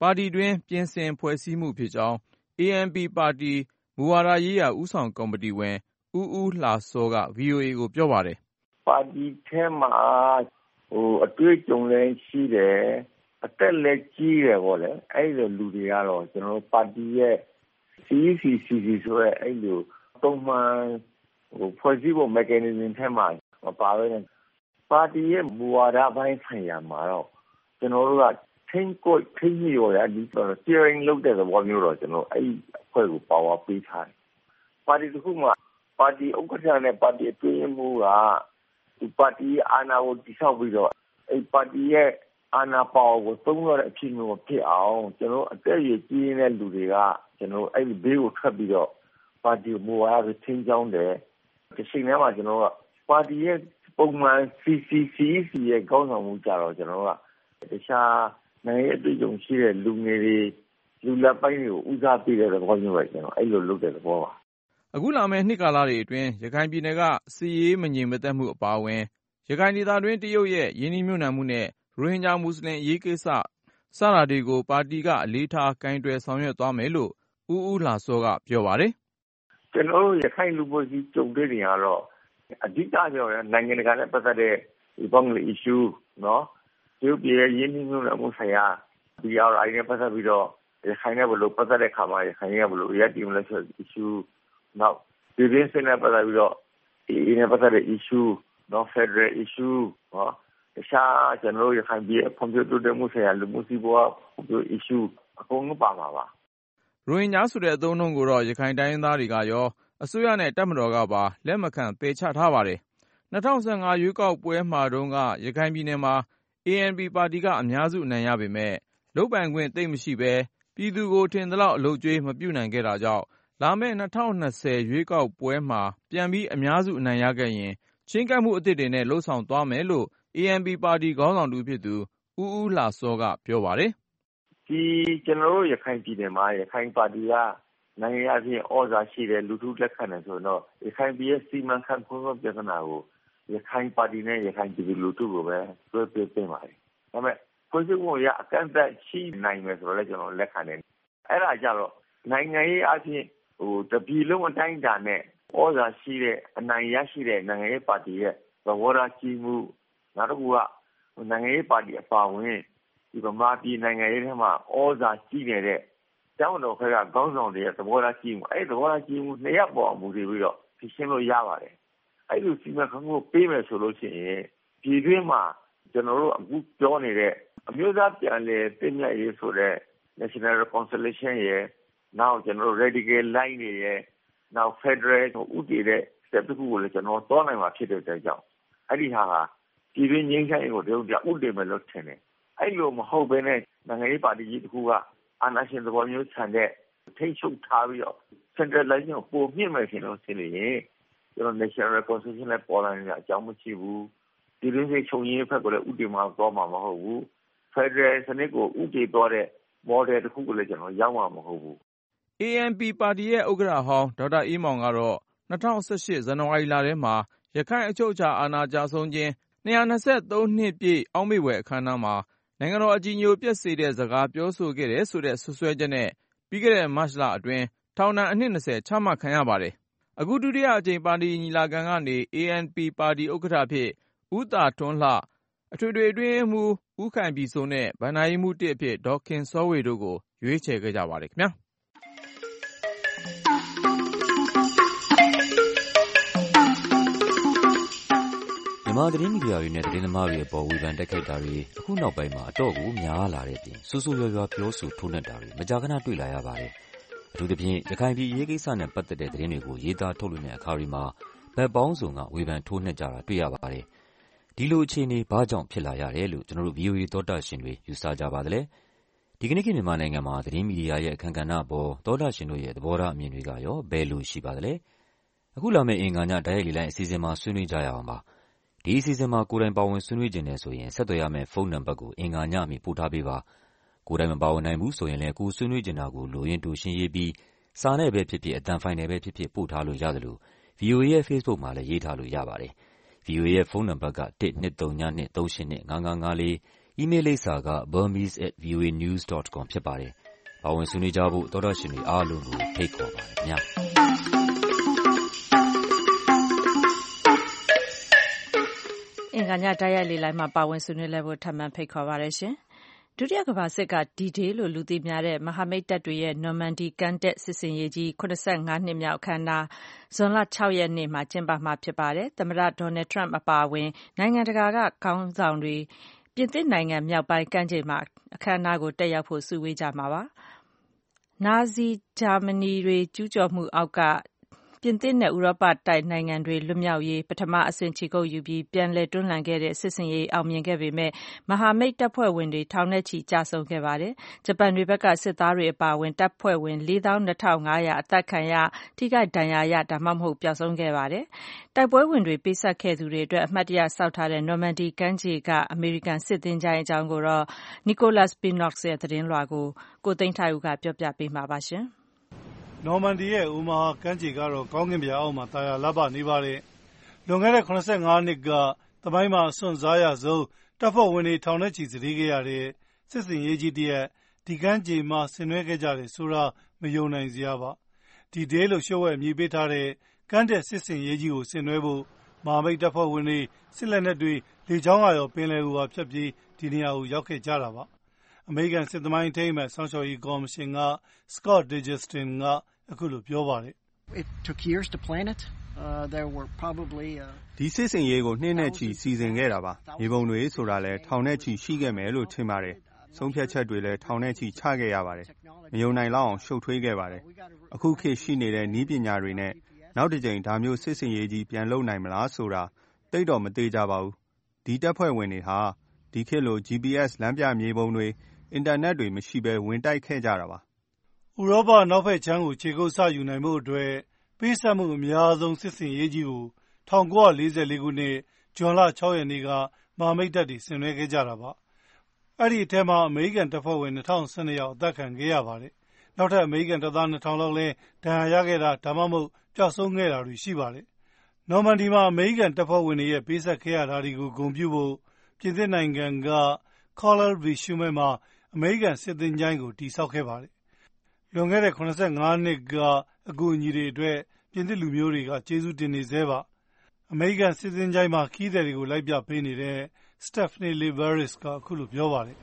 ပါတီတွင်းပြင်ဆင်ဖွဲ့စည်းမှုဖြစ်ကြောင်း အေအန်ပီ ပါတီမူဝါဒရေးရာဦးဆောင်ကော်မတီဝင်ဦးဦးလှစောက ဗွီအိုအေကိုပြောပါတယ်။ပါတီထဲမှာဟိုအတွေ့အကြုံလည်းရှိတယ်အသက်လည်းကြီးတယ်ပေါ့လေအဲ့လိုလူတွေကတော့ကျွန်တော်တို့ပါတီရဲ့ C E C C C ဆိုရဲအဲ့လိုပုံမှန်ဟိုဖွဲ့စည်းပုံ mechanism ထဲမှာမပါဘဲနဲ့ပါတီရဲ့မူဝါဒပိုင်းဆိုင်ရာမှာတော့ကျွန်တော်တို့ကထိန်းကိုထိန်းရောရဒီ steering လုပ်တဲ့သဘောမျိုးတော့ကျွန်တော်အဲ့အဖွဲ့ကို power ပေးထားတယ်ပါတီတစ်ခုမှာပါတီဥက္ကဋ္ဌနဲ့ပါတီအတွင်းမှုကဒီပါတီအာဏာကိုတည်ဆောက်ပြီးတော့အဲ့ပါတီရဲ့အာဏာပါဝါကိုသုံးရတဲ့အဖြစ်မျိုးဖြစ်အောင်ကျွန်တော်အသက်အရွယ်ကြီးနေတဲ့လူတွေကကျွန်တော်အဲ့ဒီဘေးကိုထွက်ပြီးတော့ပါတီမူဝါဒကိုထိန်းကျောင်းတယ်ဒီချိန်ထဲမှာကျွန်တော်ကပါတီရဲ့ပုံမှန် C C C E C ရဲ့ခေါင်းဆောင်မှုကြတော့ကျွန်တော်ကတခြားနိုင်ငံအတွေ့အကြုံရှိတဲ့လူငယ်တွေလူလက်ပိုင်းတွေကိုဦးစားပေးတဲ့သဘောမျိုးပဲကျွန်တော်အဲ့လိုလုပ်တဲ့သဘောပါအခုလာမယ့်နှစ်ကာလတွေအတွင်းရခိုင်ပြည်နယ်ကစစ်ရေးမငြိမ်မသက်မှုအပါအဝင်ရခိုင်ဒေသတွင်းတရုတ်ရဲ့ယင်းနှိမ့်ညွတ်နှံမှုနဲ့ရိုဟင်ဂျာမွတ်စလင်အရေးကိစ္စစတာတွေကိုပါတီကအလေးထားကင်တွယ်ဆောင်ရွက်သွားမယ်လို့ဦးဦးလှစောကပြောပါတယ်ကျွန်တော်တို့ရခိုင်လူမျိုးကြီးကြုံတွေ့နေရတော့အဓိကပြောရနိုင်ငံတကာနဲ့ပတ်သက်တဲ့ဒီဘင်္ဂလား issue နော်တရုတ်ပြည်ရဲ့ယင်းနှိမ့်ညွတ်နှံမှုဆိုင်ရာ B R I နဲ့ပတ်သက်ပြီးတော့ရခိုင်နဲ့ဘယ်လိုပတ်သက်တဲ့ခါမှာရခိုင်ကဘယ်လိုရပ်တည်မလဲဆိုတဲ့ issue နောက်ဒီရင်းစနဲ့ပတ်သက်ပြီးတော့ဒီနဲ့ပတ်သက်တဲ့ issue နော် federal issue နော်တခြားကျွန်တော်တို့ရခိုင်ပြည်အဖွံ့ဖြိုးတိုးတက်မှုဆိုင်ရာလူမှုစီးပွားဖွံ့ဖြိုး issue အကုန်လုံးပါမှာပါရိုဟင်ဂျာဆိုတဲ့အသုံးအနှုန်းကိုတော့ရခိုင်တိုင်းရင်းသားတွေကရောအစိုးရနဲ့တပ်မတော်ကပါလက်မခံပယ်ချထားပါတယ်၂၀၁၅ရွေးကောက်ပွဲမှာတုန်းကရခိုင်ပြည်နယ်မှာ အေအန်ပီ ပါတီကအများစုအနိုင်ရပေမဲ့လုပ်ပိုင်ခွင့်သိပ်မရှိဘဲပြည်သူကိုထင်သလောက်အလုပ်ကျွေးမပြုနိုင်ခဲ့တာကြောင့်လာမယ့်၂၀၂၀ရွေးကောက်ပွဲမှာပြန်ပြီးအများစုအနိုင်ရခဲ့ရင်ချဉ်းကပ်မှုအသစ်တွေနဲ့လှုပ်ဆောင်သွားမယ်လို့ အေအန်ပီ ပါတီခေါင်းဆောင်တူဖြစ်သူဦးဦးလှစောကပြောပါတယ်ဒီကျွန်တော်တို့ရခိုင်ပြည်နယ်မှာရခိုင်ပါတီကနိုင်ငံရေးအပြင်ဩဇာရှိတဲ့လူထုလက်ခံတယ်ဆိုတော့ရခိုင်ပြည်ရဲ့စီမံခန့်ခွဲမှုပြဿနာကိုရခိုင်ပါတီနဲ့ရခိုင်ပြည်သူလူထုကိုပဲတွဲပြပေးပါတယ်ဒါပေမဲ့ဖွဲ့စည်းပုံရအကန့်အသတ်ရှိနိုင်မယ်ဆိုတော့လည်းကျွန်တော်လက်ခံတယ်အဲ့ဒါကြတော့နိုင်ငံရေးအပြင်ဟိုတပြည်လုံးအတိုင်းအတာနဲ့ဩဇာရှိတဲ့အနိုင်ရရှိတဲ့နိုင်ငံရေးပါတီရဲ့သဘောထားကြီးမှုနောက်တစ်ခုကနိုင်ငံရေးပါတီအပါအဝင်ဒီဗမာပြည်နိုင်ငံရေးထဲမှာဩဇာကြီးနေတဲ့ကျောင်းတော်ခက်ကခေါင်းဆောင်တွေရဲ့သဘောထားကြီးမှုအဲ့ဒီသဘောထားကြီးမှုနှစ်ရပ်ပေါ်မူတည်ပြီးတော့ဖြည့်ရှင်းလို့ရပါတယ်အဲ့လိုစီမံခန့်ခွဲပေးမယ်ဆိုလို့ရှိရင်ပြည်တွင်းမှာကျွန်တော်တို့အခုပြောနေတဲ့အမျိုးသားပြန်လည်တည်မြဲရေးဆိုတဲ့ National Reconciliation ရဲ့နောက်ကျွန်တော်တို့ Radical Line တွေရဲ့နောက် Federal ဥတည်တဲ့ step တစ်ခုကိုလည်းကျွန်တော်သွားနိုင်မှာဖြစ်တဲ့အတွက်ကြောင့်အဲ့ဒီဟာဟာပြည်တွင်းငြိမ်းချမ်းရေးကိုတရုတ်ကဥတည်မယ်လို့ထင်တယ်အဲ့လိုမဟုတ်ဘဲနဲ့နိုင်ငံရေးပါတီကြီးတစ်ခုကအာဏာရှင်သဘောမျိုးဆန်တဲ့ထိတ်ချုပ်ထားပြီးတော့ centralization ကိုပုံမြင့်မယ်ရှင်လို့ဆိုရင်ကျွန်တော် National Reconciliation နဲ့ပေါ်လာနေတဲ့အကြောင်းမရှိဘူးဒီလိုမျိုးခြုံရင်းဖက်ကိုလည်းဥတည်မှာတော့မှာမဟုတ်ဘူး Federal စနစ်ကိုဥတည်တော့တဲ့ model တစ်ခုကိုလည်းကျွန်တော်ရောက်မှာမဟုတ်ဘူးအေအန်ပီ ပါတီရဲ့ဥက္ကဋ္ဌဟောင်းဒေါက်တာအေးမောင်ကတော့၂၀၁၈ဇန်နဝါရီလထဲမှာရခိုင်အချုပ်အခြာအာဏာကျဆုံးခြင်း၂၂၃နှစ်ပြည့်အောက်မေ့ဖွယ်အခမ်းအနားမှာနိုင်ငံတော်အကြည်ညိုပျက်စေတဲ့စကားပြောဆိုခဲ့တယ်ဆိုတဲ့စွပ်စွဲချက်နဲ့ပြီးခဲ့တဲ့မတ်လအတွင်းထောင်ဒဏ်အနှစ်၂၀ချမှတ်ခံရပါတယ်။အခုဒုတိယအကြိမ်ပါတီညီလာခံကနေ အေအန်ပီ ပါတီဥက္ကဋ္ဌအဖြစ်ဦးသာထွန်းလှ၊အထွေထွေအတွင်းရေးမှူးဦးခိုင်ပြည်စိုးနဲ့ဘဏ္ဍာရေးမှူးတစ်အဖြစ်ဒေါ်ခင်စောဝေတို့ကိုရွေးချယ်ခဲ့ကြပါတယ်ခင်ဗျာ။မြန်မာသတင်းမီဒီယာတွေနဲ့သတင်းသမားတွေအပေါ်ဝေဖန်တိုက်ခိုက်တာတွေအခုနောက်ပိုင်းမှာအတော့ကိုများလာတဲ့အပြင်ဆိုးဆိုးရွားရွားပြောဆိုထိုးနှက်တာတွေမကြာခဏတွေ့လာရပါတယ်။အထူးသဖြင့်ရခိုင်ပြည်အရေးကိစ္စနဲ့ပတ်သက်တဲ့သတင်းတွေကိုရေးသားထုတ်လွှင့်တဲ့အခါတွေမှာဘက်ပေါင်းစုံကဝေဖန်ထိုးနှက်ကြတာတွေ့ရပါတယ်။ဒီလိုအခြေအနေဘာကြောင့်ဖြစ်လာရတယ်လို့ကျွန်တော်တို့ ဗီအိုအေ သောတာရှင်တွေယူဆကြပါသလဲ။ဒီကနေ့ခေတ်မြန်မာနိုင်ငံမှာသတင်းမီဒီယာရဲ့အခမ်းကဏ္ဍအပေါ်သောတာရှင်တို့ရဲ့သဘောထားအမြင်တွေကရောဘယ်လိုရှိပါသလဲ။အခုလာမယ့်အင်္ဂါညတိုက်ရိုက်လေလိုင်းအစီအစဉ်မှာဆွေးနွေးကြရအောင်ပါ။ဒီအစီအစဉ်မှာကိုယ်တိုင်ပါဝင်ဆွေးနွေးခြင်းနဲ့ဆိုရင်ဆက်သွယ်ရမယ့်ဖုန်းနံပါတ်ကိုအင်္ဂါညအမီပို့ထားပေးပါ။ကိုယ်တိုင်မပါဝင်နိုင်ဘူးဆိုရင်လည်းကိုယ်ဆွေးနွေးခြင်းတာကိုလိုရင်းတူရှင်းရေးပြီးစာနဲ့ပဲဖြစ်ဖြစ်အသံဖိုင်နဲ့ပဲဖြစ်ဖြစ်ပို့ထားလို့ရတယ်လို့ ဗီအိုအေရဲ့ Facebook မှာလည်းရေးထားလို့ရပါတယ်။ဗီအိုအေရဲ့ဖုန်းနံပါတ်ကတစ် နှစ် သုံး ည နှစ် သုံး ရှစ် နှစ် ငါး ငါး ငါး လေး။ အီးမေးလ်လိပ်စာက burmese at voa news dot com ဖြစ်ပါတယ်။ပါဝင်ဆွေးနွေးကြဖို့သောတရှင်တွေအားလုံးကိုဖိတ်ခေါ်ပါတယ်ခင်ဗျာ။အင်္ဂါညတိုက်ရိုက်လေလိုင်းမှာပါဝင်ဆွေးနွေးလဲဖို့ထပ်မံဖိတ်ခေါ်ပါတယ်ရှင်။ဒုတိယကမ္ဘာစစ်က D-Day လို့လူသိများတဲ့မဟာမိတ်တပ်တွေရဲ့နော်မန်ဒီကမ်းတက်စစ်ဆင်ရေးကြီး၇၅နှစ်မြောက်အခမ်းအနားဇွန်လ၆ရက်နေ့မှာကျင်းပမှာဖြစ်ပါတယ်။သမ္မတဒေါ်နယ်ထရမ့်အပါအဝင်နိုင်ငံတကာကခေါင်းဆောင်တွေပြင်သစ်နိုင်ငံမြောက်ပိုင်းကမ်းခြေမှာအခမ်းအနားကိုတက်ရောက်ဖို့စုဝေးကြမှာပါ။နာဇီဂျာမနီတွေကျူးကျော်မှုအောက်ကပြင်သစ်နဲ့ဥရောပတိုက်နိုင်ငံတွေလွတ်မြောက်ရေးပထမအဆင့်ခြေကုပ်ယူပြီးပြန်လည်တွန်းလှန်ခဲ့တဲ့စစ်ဆင်ရေးအောင်မြင်ခဲ့ပေမဲ့မဟာမိတ်တပ်ဖွဲ့ဝင်တွေထောင်နဲ့ချီကျဆုံးခဲ့ပါတယ်။ဂျပန်တွေဘက်ကစစ်သားတွေအပါအဝင်တပ်ဖွဲ့ဝင်လေးသောင်းနှစ်ထောင်ငါးရာအသက်ခံရထိခိုက်ဒဏ်ရာရဒါမှမဟုတ်ပျောက်ဆုံးခဲ့ပါတယ်။တိုက်ပွဲဝင်တွေပေးဆက်ခဲ့သူတွေအတွက်အမှတ်တရစောက်ထားတဲ့နော်မန်ဒီကမ်းခြေကအမေရိကန်စစ်သင်္ချိုင်းအကြောင်းကိုတော့ Nicholas Pinnock ရဲ့သတင်းလွှာကိုကိုသိန်းထိုက်ဦးကပြောပြပေးမှာပါရှင်။နော်မန်ဒီရဲ့အိုမာဟာကမ်းခြေကတော့ကောင်းကင်ပြာအောက်မှာတာယာလပနေပါတယ်။လွန်ခဲ့တဲ့၇၅နှစ်ကသမိုင်းမှာအစွန့်စားရဆုံးတပ်ဖွဲ့ဝင်တွေထောင်နဲ့ချီစတေးခဲ့ရတဲ့စစ်စင်ရေးကြီးတရက်ဒီကမ်းခြေမှာဆင်နွှဲခဲ့ကြတယ်ဆိုတာမယုံနိုင်စရာပါ။ဒီဒေးလို့ရှုပ်ဝဲအမည်ပေးထားတဲ့ကမ်းတက်စစ်စင်ရေးကြီးကိုဆင်နွှဲဖို့မဟာမိတ်တပ်ဖွဲ့ဝင်တွေစစ်လက်နက်တွေလေကြောင်းကရောပင်လယ်ကိုပါဖြတ်ပြီးဒီနေရာကိုရောက်ခဲ့ကြတာပါ။အမေရိကန်စစ်သမိုင်းအထိမ်းအမှတ်ဆောင်းလျှော်ရေးကော်မရှင်က Scott Digestin ကအခုလိုပြောပါတယ်ဒီစစ်စင်ရေးကိုနှစ်နဲ့ချီစီစဉ်ခဲ့တာပါမြေပုံတွေဆိုတာလည်းထောင်နဲ့ချီရှိခဲ့မယ်လို့ထင်ပါတယ်ဆုံးဖြတ်ချက်တွေလည်းထောင်နဲ့ချီချခဲ့ရပါတယ်မယုံနိုင်လောက်အောင်ရှုပ်ထွေးခဲ့ပါတယ်အခုခေတ်ရှိနေတဲ့နည်းပညာတွေနဲ့နောက်တစ်ကြိမ်ဒါမျိုးစစ်စင်ရေးကြီးပြန်လုပ်နိုင်မလားဆိုတာသိတော့မသေးကြပါဘူးဒီတပ်ဖွဲ့ဝင်တွေဟာဒီခေတ်လို G P S လမ်းပြမြေပုံတွေအင်တာနက်တွေမရှိဘဲဝင်တိုက်ခဲ့ကြတာပါဥရောပနောက်ဖက်ခြမ်းကိုခြေကုပ်ဆယူနိုင်ဖို့အတွက်ပေးဆက်မှုအများဆုံးစစ်စင်ရေးကြီးကို၁၉၄၄ခုနှစ်ဇွန်လ၆ရက်နေ့ကမဟာမိတ်တပ်တွေဆင်နွှဲခဲ့ကြတာပါ။အဲ့ဒီအထက်မှာအမေရိကန်တပ်ဖွဲ့ဝင်၂၀၁၂ယောက်အသက်ခံခဲ့ရပါတယ်။နောက်ထပ်အမေရိကန်တပ်သား၂ထောင်လောက်လည်းဒဏ်ရာရခဲ့တာဒါမှမဟုတ်ပျောက်ဆုံးခဲ့တာတွေရှိပါတယ်။နော်မန်ဒီမှာအမေရိကန်တပ်ဖွဲ့ဝင်တွေရဲ့ပေးဆက်ခဲ့ရတာတွေကိုဂုဏ်ပြုဖို့ပြင်သစ်နိုင်ငံက Collège Bishumé မှာအမေရိကန်စစ်သင်္ချိုင်းကိုတည်ဆောက်ခဲ့ပါတယ်။လွန်ခဲ့တဲ့၇၅နှစ်ကအကူအညီတွေအတွက်ပြင်သစ်လူမျိုးတွေကကျေးဇူးတင်နေဆဲပါအမေရိကန်စစ်သင်္ချိုင်းမှာခီးသည်တွေကိုလိုက်ပြပေးနေတဲ့ Stephanie Leveris ကအခုလိုပြောပါတယ်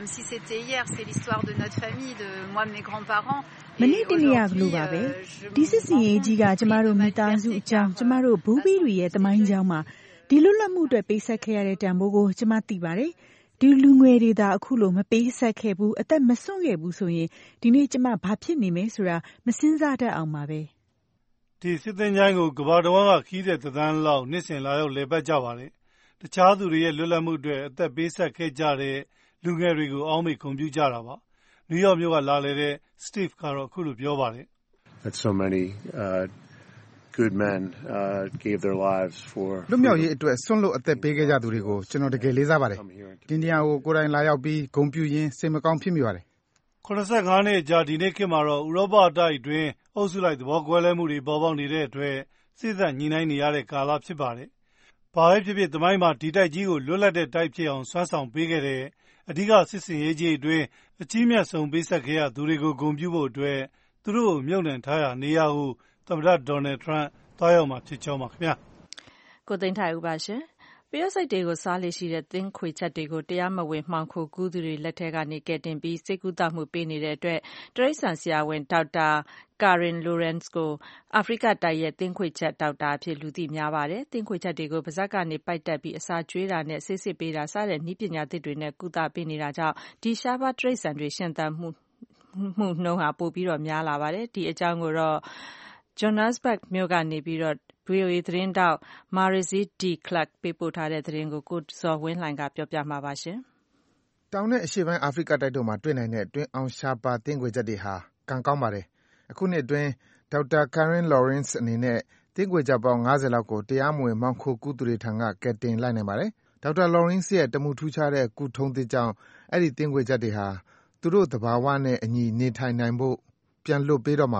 မနေ့တနေ့ကလိုပါပဲဒီစစ်စင်ရေးကြီးကကျမတို့မိသားစုအကြောင်းကျမတို့ဘူဘီတွေရဲ့သမိုင်းကြောင်းမှာဒီလွတ်လပ်မှုအတွက်ပေးဆက်ခဲ့ရတဲ့တန်ဖိုးကိုကျမသိပါတယ်ဒီလူငယ်တွေသာအခုလိုမပေးဆက်ခဲ့ဘူးအသက်မစွန့်ခဲ့ဘူးဆိုရင်ဒီနေ့ကျမဘာဖြစ်နေမယ်ဆိုတာမစင်းစားတတ်အောင်ပါပဲဒီစစ်သင်္ချိုင်းကိုကမ္ဘာတော်ကခီးတဲ့သန်းလောက်နှစ်စဉ်လာရောက်လည်ပတ်ကြပါတယ်တခြားသူတွေရဲ့လွတ်လပ်မှုအတွက်အသက်ပေးဆက်ခဲ့ကြတဲ့လူငယ်တွေကိုအောက်မေ့ဂုဏ်ပြုကြတာပါနယူးယောက်မြို့ကလာလည်တဲ့ Steve ကတော့အခုလိုပြောပါတယ် That so many uh, good men uh, gave their lives for လွတ်မြောက်ရေးအတွက်ဆွန့်လွတ်အသက်ပေးခဲ့ကြသူတွေကိုကျွန်တော်တကယ်လေးစားပါတယ်ဒီနေရာကိုကိုယ်တိုင်လာရောက်ပြီးဂုဏ်ပြုရင်းစိတ်မကောင်းဖြစ်မိပါတယ်၇၅နှစ်ကြာဒီနေ့ခေတ်မှာတော့ဥရောပတိုက်အတွင်းအုပ်စုလိုက်သဘောကွဲလွဲမှုတွေပေါ်ပေါက်နေတဲ့အတွက်စိစက်ညှိနှိုင်းနေရတဲ့ကာလဖြစ်ပါတယ်။ဘာပဲဖြစ်ဖြစ်သမိုင်းမှာဒီတိုက်ကြီးကိုလွတ်လပ်တဲ့တိုက်ဖြစ်အောင်ဆွမ်းဆောင်ပေးခဲ့တဲ့အဓိကစစ်စင်ရေးကြီးအတွင်းအကြီးမြတ်ဆုံးပေးဆက်ခဲ့ရသူတွေကိုဂုဏ်ပြုဖို့အတွက်သူတို့ကိုမြုပ်နှံထားရာနေရာကိုသမ္မတဒေါ်နယ်ထရန့်သွားရောက်မှာဖြစ်ကြောင်းပါခင်ဗျာ။ကိုသိန်းထိုက်ဦးပါရှင်။ပယောစိတ်တွေကိုစားလေရှိတဲ့သင်းခွေချက်တွေကိုတရားမဝင်မှောင်ခိုကူးသူတွေလက်ထက်ကနေကယ်တင်ပြီးစိတ်ကူးသမှုပေးနေတဲ့အတွက်တရိတ်ဆန်ဆရာဝန်ဒေါက်တာကာရင်လိုရန့်စ်ကိုအာဖရိကတိုက်ရဲ့သင်းခွေချက်ဒေါက်တာအဖြစ်လူသိများပါတယ်။သင်းခွေချက်တွေကိုပါးစပ်ကနေပိုက်တက်ပြီးအစာကျွေးတာနဲ့ဆေးစစ်ပေးတာစတဲ့နည်းပညာသစ်တွေနဲ့ကုသပေးနေတာကြောင့်ဒီရှားပါးတရိတ်ဆန်တွေရှင်သန်မှုမှုနှုန်းဟာပိုပြီးတော့များလာပါတယ်။ဒီအကြောင်းကိုတော့ Johannesburg မြို့ကနေပြီးတော့ဗွီအိုအေသတင်းတောက် Marise D. Clark ပေးပို့ထားတဲ့သတင်းကိုကိုဇော်ဝင်းလှိုင်ကပြောပြမှာပါရှင်။တောင်နဲ့အရှေ့ပိုင်းအာဖရိကတိုက်တို့မှာတွေ့နိုင်တဲ့တွင်းအောင်ရှားပါသင်းခွေချက်တွေဟာကံကောင်းပါတယ်။အခုနှစ်အတွင်းဒေါက်တာ Karen Lawrence အနေနဲ့သင်းခွေချက်ပေါင်း၅၀လောက်ကိုတရားမဝင်မှောင်ခိုကူးသူတွေထံကကယ်တင်လိုက်နိုင်ပါတယ်။ဒေါက်တာ Lawrence ရဲ့တမှုထူးခြားတဲ့ကုထုံးသစ်ကြောင့်အဲ့ဒီသင်းခွေချက်တွေဟာသူတို့သဘာဝနဲ့အညီနေထိုင်နိုင်ဖို့ပြန်လွတ်ပေးတော့မှာပါ။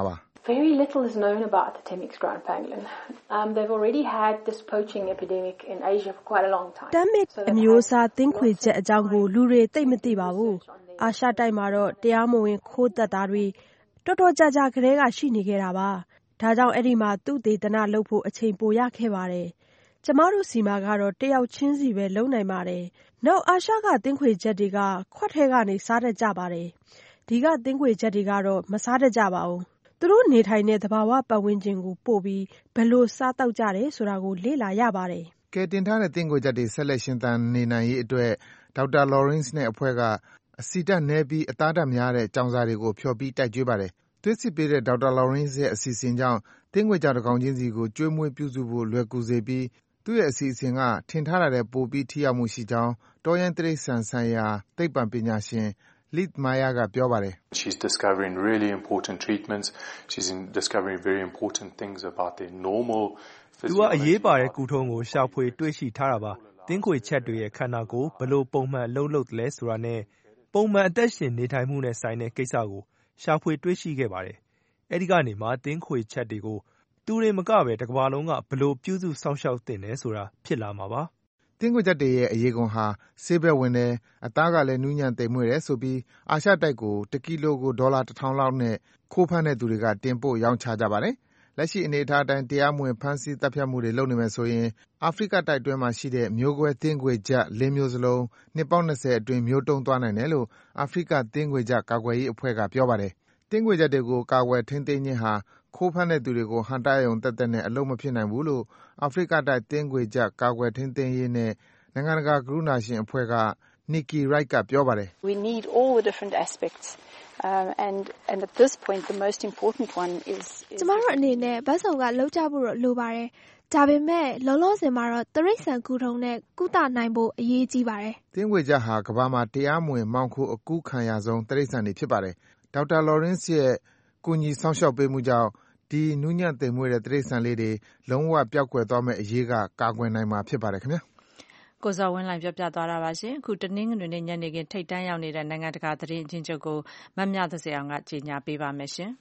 Very little is known about the Temminck's ground pangolin. Um, they've already had this poaching epidemic in Asia for quite a long time. Temminck အမျိုးအစားသင်းခွေချက်အကြောင်းကိုလူတွေသိမသိပါဘူး။အာရှတိုက်မှာတော့တရားမဝင်ခိုးသက်တာတွေတော်တော်ကြာကြာကတည်းကရှိနေခဲ့တာပါ။ဒါကြောင့်အဲ့ဒီမှာသူ့ဒေသနာလုပ်ဖို့အချိန်ပိုရခဲ့ပါတယ်။ကျမတို့စီမှာကတော့တယောက်ချင်းစီပဲလုံနိုင်ပါတယ်။နောက်အာရှကသင်းခွေချက်တွေကခွက်ထဲကနေစားတတ်ကြပါတယ်။ဒီကသင်းခွေချက်တွေကတော့မစားတတ်ကြပါဘူး။သူတို့နေထိုင်တဲ့သဘာဝပတ်ဝန်းကျင်ကိုပို့ပြီးဘယ်လိုစားတောက်ကြတယ်ဆိုတာကိုလေ့လာရပါတယ်။ကဲတင်ထားတဲ့သင်းခွေချက်တွေဆက်လက်ရှင်သန်နေနိုင်ရေးအတွက်ဒေါက်တာ Lawrence နဲ့အဖွဲ့ကအဆီဓာတ်နည်းပြီးအသားဓာတ်များတဲ့ကြောင်စာတွေကိုဖျော်ပြီးတိုက်ကျွေးပါတယ်။သွေးစစ်ပေးတဲ့ဒေါက်တာ Lawrence ရဲ့အစီအစဉ်ကြောင့်သင်းခွေကြောင်တစ်ကောင်ချင်းစီကိုကျွေးမွေးပြုစုဖို့လွယ်ကူစေပြီးသူ့ရဲ့အစီအစဉ်ကထင်ထားတာတဲ့ပိုပြီးထိရောက်မှုရှိကြောင်းတောရိုင်းတိရစ္ဆာန်ဆိုင်ရာသိပ္ပံပညာရှင် Leith Meyer ကပြောပါတယ်။ She's discovering really important treatments. She's discovering very important things about their normal physiology. သူကအရေးပါတဲ့ကုထုံးကိုရှာဖွေတွေ့ရှိထားတာပါ။သင်းခွေချက်တွေရဲ့ခန္ဓာကိုယ်ဘယ်လိုပုံမှန်အလုပ်လုပ်သလဲဆိုတာနဲ့ပုံမှန်အသက်ရှင်နေထိုင်မှုနဲ့ဆိုင်တဲ့ကိစ္စကိုရှာဖွေတွေ့ရှိခဲ့ပါတယ်။အဲဒီကနေမှသင်းခွေချက်တွေကိုသူတွေမကပဲတစ်ကမ္ဘာလုံးကဘယ်လိုပြုစုစောင့်ရှောက်သင့်တယ်ဆိုတာဖြစ်လာမှာပါ။သင်းခွေချက်တွေရဲ့အရေးကွန်ဟာဆေးဘက်ဝင်တယ်အသားကလည်းနူးညံ့သိမ်မွေ့တယ်ဆိုပြီးအာရှတိုက်ကိုတစ်ကီလိုကိုဒေါ်လာတစ်ထောင်လောက်နဲ့ခိုးဖမ်းတဲ့သူတွေကတင်ပို့ရောင်းချကြပါတယ်။လက်ရှိအနေအထားအတိုင်းတရားမဝင်ဖမ်းဆီးတပ်ဖြတ်မှုတွေလုပ်နေမယ်ဆိုရင်အာဖရိကတိုက်တွင်းမှာရှိတဲ့မျိုးကွဲသင်းခွေချက်လေးမျိုးစလုံးနှစ်ပေါင်း၂၀အတွင်းမျိုးတုံးသွားနိုင်တယ်လို့အာဖရိကသင်းခွေချက်ကာကွယ်ရေးအဖွဲ့ကပြောပါတယ်။သင်းခွေချက်တွေကိုကာကွယ်ထိန်းသိမ်းခြင်းဟာခိုးဖမ်းတဲ့သူတွေကိုဟန့်တားရုံသက်သက်နဲ့အလုပ်မဖြစ်နိုင်ဘူးလို့အာဖရိကတိုက်သင်းခွေချက်ကာကွယ်ထိန်းသိမ်းရေးနဲ့နိုင်ငံတကာကရုဏာရှင်အဖွဲ့က Nikki Wright ကပြောပါတယ်။ We need all the different aspects um and and at this point the most important one is ကျမတို့အနေနဲ့ဘတ်စုံကလောက်ကြဖို့လိုပါတယ်။ဒါပေမဲ့လောလောဆယ်မှာတော့တရိတ်ဆန်ကူထုံနဲ့ကုသနိုင်ဖို့အရေးကြီးပါတယ်။သင်းခွေချက်ဟာကမ္ဘာမှာတရားမဝင်မှောင်ခိုအကူးခံရဆုံးတရိတ်ဆန်တွေဖြစ်ပါတယ်။ဒေါက်တာ Lawrence ရဲ့ကူညီစောင့်ရှောက်ပေးမှုကြောင့်ဒီနူးညံ့သိမ်မွေ့တဲ့တရိတ်ဆန်လေးတွေလုံးဝပျောက်ကွယ်သွားမယ့်အရေးကကာကွယ်နိုင်မှာဖြစ်ပါတယ်ခင်ဗျာ။ကိုဇော်ဝင်းလှိုင်ပြောပြသွားတာပါရှင်။အခုတနင်္ဂနွေနေ့ညနေခင်းထိပ်တန်းရောက်နေတဲ့နိုင်ငံတကာသတင်းအချင်းချုပ်ကိုမမြသစေအောင်ကကြေညာပေးပါမယ်ရှင်။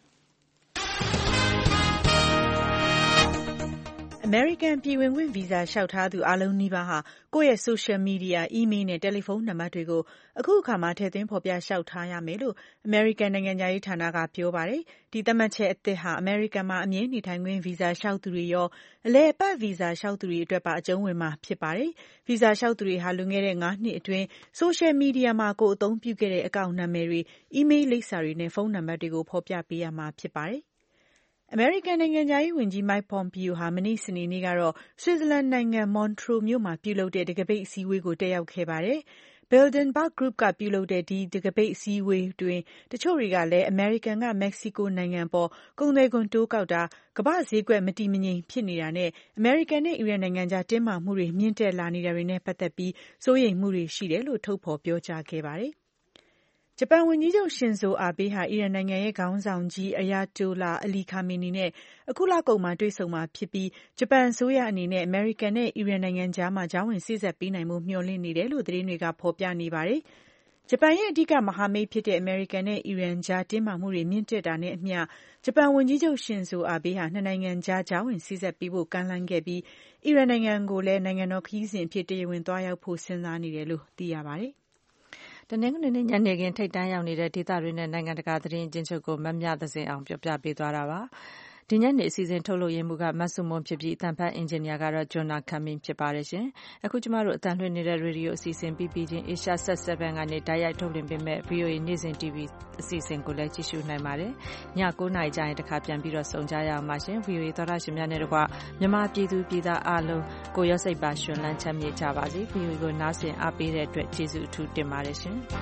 အမေရိကန်ပြည်ဝင်ခွင့်ဗီဇာလျှောက်ထားသူအားလုံးနီးပါးဟာကိုယ့်ရဲ့ဆိုရှယ်မီဒီယာ၊အီးမေးလ်နဲ့တယ်လီဖုန်းနံပါတ်တွေကိုအခုအခါမှာထည့်သွင်းဖော်ပြလျှောက်ထားရမယ်လို့အမေရိကန်နိုင်ငံခြားရေးဌာနကပြောပါတယ်။ဒီသတ်မှတ်ချက်အသစ်ဟာအမေရိကန်မှာအမြဲနေထိုင်ခွင့်ဗီဇာလျှောက်သူတွေရောအလည်အပတ်ဗီဇာလျှောက်သူတွေအတွက်ပါအကျုံးဝင်မှာဖြစ်ပါတယ်။ဗီဇာလျှောက်သူတွေဟာလွန်ခဲ့တဲ့ငါးနှစ်အတွင်းဆိုရှယ်မီဒီယာမှာကိုယ်အသုံးပြုခဲ့တဲ့အကောင့်နာမည်တွေ၊အီးမေးလ်လိပ်စာတွေနဲ့ဖုန်းနံပါတ်တွေကိုဖော်ပြပေးရမှာဖြစ်ပါတယ်။အမေရိကန်နိုင်ငံခြားရေးဝန်ကြီး Mike Pompeo ဟာမနေ့စနေနေ့ကတော့ဆွစ်ဇာလန်နိုင်ငံ Montreux မြို့မှာပြုလုပ်တဲ့တံခါးပိတ်အစည်းအဝေးကိုတက်ရောက်ခဲ့ပါတယ်။ Bilderberg Group ကပြုလုပ်တဲ့ဒီတံခါးပိတ်အစည်းအဝေးတွင်တချို့တွေကလည်းအမေရိကန်ကမက္ကဆီကိုနိုင်ငံအပေါ်ကုန်သွယ်ခွန်တိုးကောက်တာ၊ကမ္ဘာ့ဈေးကွက်မတည်မငြိမ်ဖြစ်နေတာနဲ့အမေရိကန်နဲ့အီရန်နိုင်ငံကြားတင်းမာမှုတွေမြင့်တက်လာနေတာတွေနဲ့ပတ်သက်ပြီးစိုးရိမ်မှုတွေရှိတယ်လို့ထုတ်ဖော်ပြောကြားခဲ့ပါတယ်။ဂျပန်ဝန်ကြီးချုပ်ရှင်ဇိုအာဘေးဟာအီရန်နိုင်ငံရဲ့ခေါင်းဆောင်ကြီးအယာတိုလာအလီခါမီနီနဲ့အခုလကုန်မှာတွေ့ဆုံမှာဖြစ်ပြီးဂျပန်အစိုးရအနေနဲ့အမေရိကန်နဲ့အီရန်နိုင်ငံကြားမှာကြားဝင်စေ့စပ်ပေးနိုင်ဖို့မျှော်လင့်နေတယ်လို့သတင်းတွေကဖော်ပြနေပါတယ်။ဂျပန်ရဲ့အဓိကမဟာမိတ်ဖြစ်တဲ့အမေရိကန်နဲ့အီရန်ကြားတင်းမာမှုတွေမြင့်တက်တာနဲ့အမျှဂျပန်ဝန်ကြီးချုပ်ရှင်ဇိုအာဘေးဟာနှစ်နိုင်ငံကြားကြားဝင်စေ့စပ်ပေးဖို့ကမ်းလှမ်းခဲ့ပြီးအီရန်နိုင်ငံကိုလည်းနိုင်ငံတော်ခရီးစဉ်အဖြစ်တရားဝင်သွားရောက်ဖို့စဉ်းစားနေတယ်လို့သိရပါတယ်။တနင်္ဂနွေနေ့ညနေခင်းထိပ်တန်းရောက်နေတဲ့ဒေသတွင်းနဲ့နိုင်ငံတကာသတင်းအကျဉ်းချုပ်ကိုမမြသဇင်အောင်ပြောပြပေးသွားတာပါ။ဒီညနေအစီအစဉ်ထုတ်လုပ်ရင်းမှုကမဆုမွန်ဖြစ်ပြီးအသံဖတ်အင်ဂျင်နီယာကတော့ဂျွန်နာခမ်မင်းဖြစ်ပါတယ်ရှင်။အခုကျမတို့အသံလွှင့်နေတဲ့ရေဒီယိုအစီအစဉ်ပြီးပြီးချင်း Asia Set 7ကနေတိုက်ရိုက်ထုတ်လွှင့်ပေးမဲ့ ဗီအိုအေ နေ့စဉ် တီဗီ အစီအစဉ်ကိုလည်းကြည့်ရှုနိုင်ပါတယ်။ညကိုးနာရီကျရင်တစ်ခါပြန်ပြီးတော့ဆုံကြရအောင်ပါရှင်။ ဗီအိုအေသောတာရှင်များနဲ့တကွမြန်မာပြည်သူပြည်သားအားလုံးကိုရောစိတ်ပါရှင်လန်းချမ်းမြေ့ကြပါစေ။ ဗီအိုအေကိုနားဆင်အားပေးတဲ့အတွက်ကျေးဇူးအထူးတင်ပါတယ်ရှင်။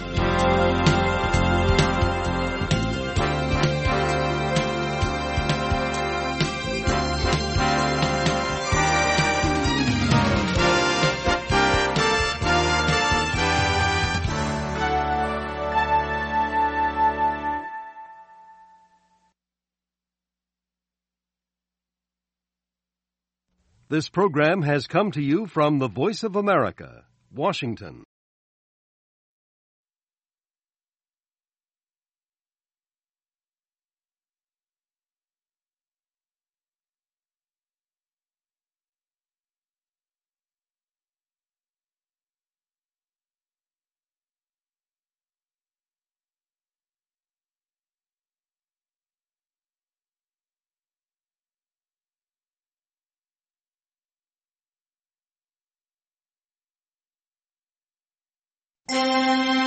This program has come to you from the Voice of America, Washington. ။